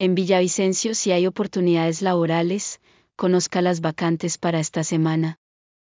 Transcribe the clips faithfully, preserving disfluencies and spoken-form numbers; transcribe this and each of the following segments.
En Villavicencio si hay oportunidades laborales, conozca las vacantes para esta semana.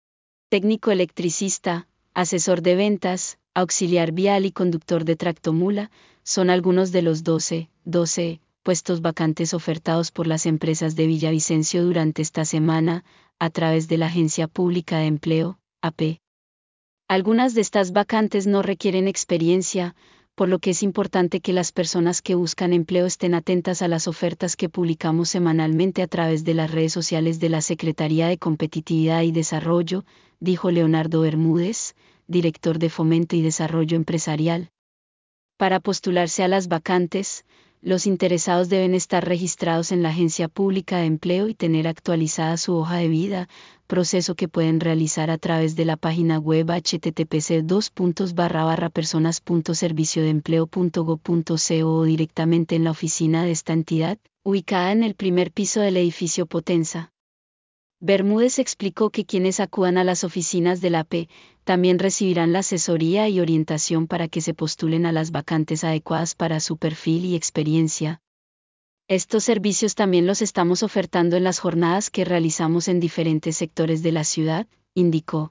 Técnico electricista, asesor de ventas, auxiliar vial y conductor de tractomula, son algunos de los doce, doce puestos vacantes ofertados por las empresas de Villavicencio durante esta semana, a través de la Agencia Pública de Empleo, A P. Algunas de estas vacantes no requieren experiencia, por lo que es importante que las personas que buscan empleo estén atentas a las ofertas que publicamos semanalmente a través de las redes sociales de la Secretaría de Competitividad y Desarrollo, dijo Leonardo Bermúdez, director de Fomento y Desarrollo Empresarial. Para postularse a las vacantes, los interesados deben estar registrados en la Agencia Pública de Empleo y tener actualizada su hoja de vida, proceso que pueden realizar a través de la página web h t t p c dos puntos barra barra personas punto servicio de empleo punto gob punto co o directamente en la oficina de esta entidad, ubicada en el primer piso del edificio Potenza. Bermúdez explicó que quienes acudan a las oficinas de la A P también recibirán la asesoría y orientación para que se postulen a las vacantes adecuadas para su perfil y experiencia. Estos servicios también los estamos ofertando en las jornadas que realizamos en diferentes sectores de la ciudad, indicó.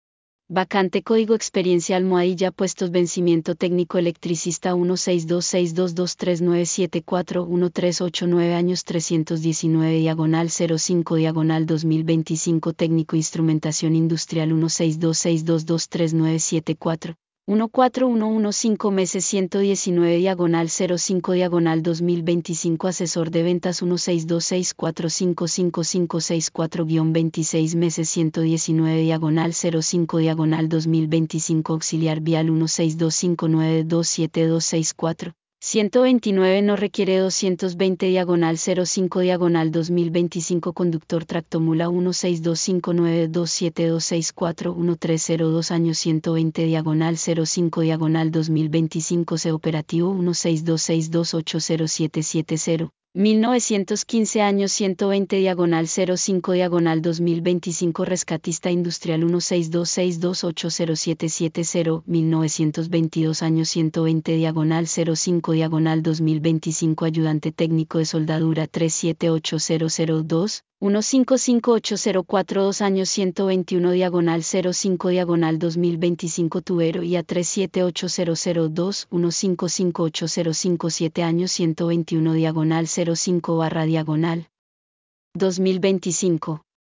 Vacante código experiencia almohadilla puestos vencimiento técnico electricista uno seis dos seis dos dos tres nueve siete cuatro uno tres ocho nueve años trescientos diecinueve diagonal cero cinco diagonal dos mil veinticinco técnico instrumentación industrial uno seis dos seis dos dos tres nueve siete cuatro uno cuatro uno uno cinco meses ciento diecinueve diagonal cero cinco diagonal dos mil veinticinco asesor de ventas uno seis dos seis cuatro cinco cinco cinco seis cuatro veintiséis meses ciento diecinueve diagonal cero cinco diagonal dos mil veinticinco auxiliar vial uno seis dos cinco nueve dos siete dos seis cuatro ciento veintinueve no requiere doscientos veinte diagonal cero cinco diagonal dos mil veinticinco conductor tractomula uno seis dos cinco nueve dos siete dos seis cuatro uno tres cero dos años ciento veinte diagonal cero cinco diagonal dos mil veinticinco C operativo uno seis dos seis dos ocho cero siete siete cero mil novecientos quince años ciento veinte diagonal cero cinco diagonal dos mil veinticinco rescatista industrial uno seis dos seis dos ocho cero siete siete cero mil novecientos veintidós años ciento veinte diagonal cero cinco diagonal dos mil veinticinco ayudante técnico de soldadura tres siete ocho cero cero dos uno cinco cinco ocho cero cuatro dos años ciento veintiuno diagonal cero cinco diagonal dos mil veinticinco tubero y a tres siete ocho cero cero dos uno cinco cinco ocho cero cinco siete años ciento veintiuno diagonal cero cinco barra diagonal dos mil veinticinco.